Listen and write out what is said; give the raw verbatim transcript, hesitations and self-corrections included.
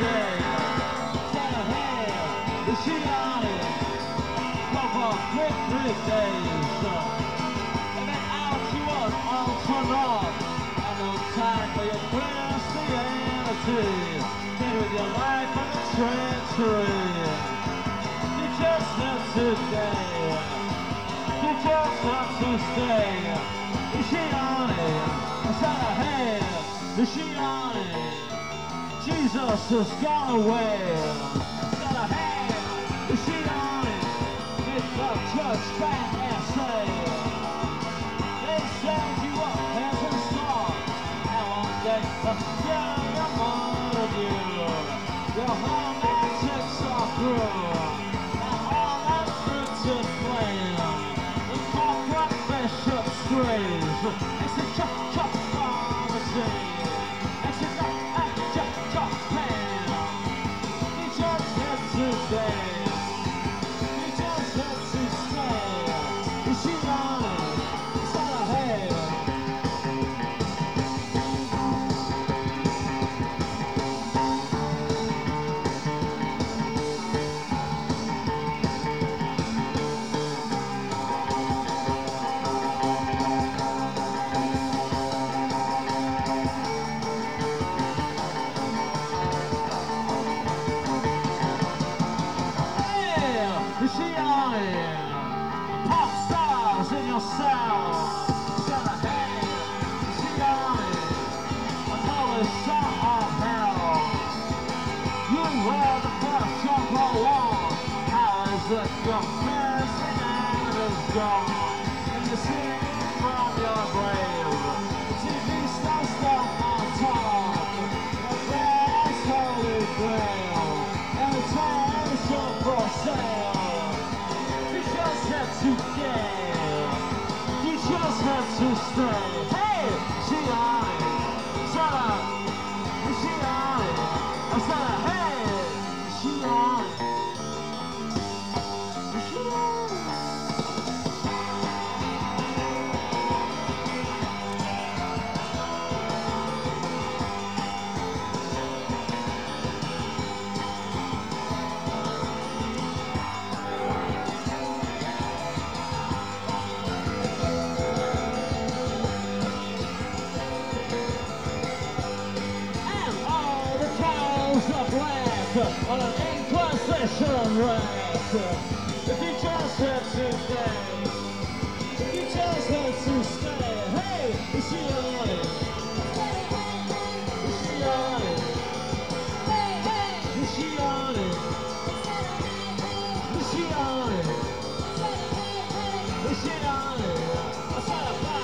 Tuesday. Got a hand, the sheet on it. Come on, quick, quick days. And then out she was all turned off. And no time for your Christianity. Get with your life on the treachery. You just have to stay. You just have to stay. The sheet on it. Inside her hand, the sheet on it. Jesus has gone away. Got a hand, the sheet on it. It's a church back and say. They said you up as a star. And one day, a young your mother you. Your home and checks are through. And all that fruited flame. The corporate bishop screams. It's a chop chop pharmacy. You see on it, pop stars in your sound. Got a hand, you see on it, another song of hell. You were the first number one. How is it your best and is gone? And you sing from your grave. T V stars down on top. The grass holy grail. And the time is so for sale. To get, you just have to stay. Hey, she on it, shut up. She on it, I said, hey, she on it, she on it. On an Inquisition rack. If you just had to stay, if you just had to stay, hey, is she on it? Is she on it? Is she on it? Is she on it? Is she on it? I said a